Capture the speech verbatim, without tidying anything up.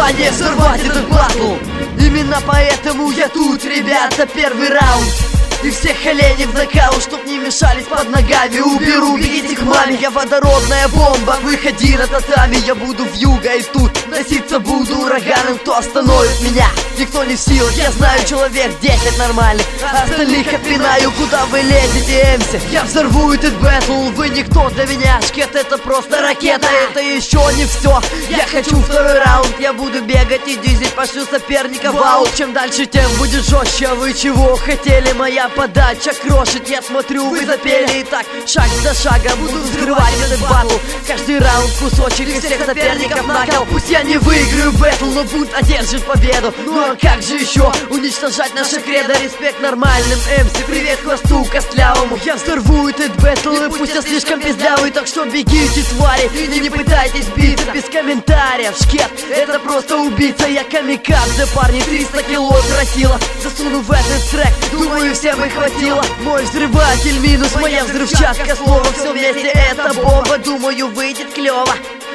желание взорвать этот батл. Именно поэтому я тут, ребята, первый раунд. И всех оленей в нокаут, чтоб не мешались под ногами. Уберу, бегите к маме, я водородная бомба. Выходи на татами, я буду вьюга. И тут носиться буду ураганом. Кто остановит меня? Никто не в силах. Я знаю человек десять нормальных, а остальных отпинаю. Куда вы лезете, эмси? Я взорву этот бэтл. Вы никто для меня, шкет, это просто ракета. Это еще не все, я хочу второй раунд. Я буду бегать и дизель, пошлю соперника в аут. Чем дальше, тем будет жестче. А вы чего хотели? Моя подача крошит, я смотрю, вы запели. И так, шаг за шагом буду взрывать этот батл. Каждый раунд кусочек из всех соперников накал. Пусть я не выиграю бэтл, но Бунт одержит победу. Ну а как же еще уничтожать наше кредо? Респект нормальным эмси, привет хвосту костлявому. Я взорву этот бэтл, и пусть я слишком пиздлявый. Так что бегите, твари, и не пытайтесь биться. Без комментариев, шкет, это просто убийца. Я камикадзе, парни, триста кило тротила засуну в этот трек, думаю, всем и хватило. Мой взрыватель минус, моя взрывчатка, слово все вместе это бомба. Думаю, выйдет клево.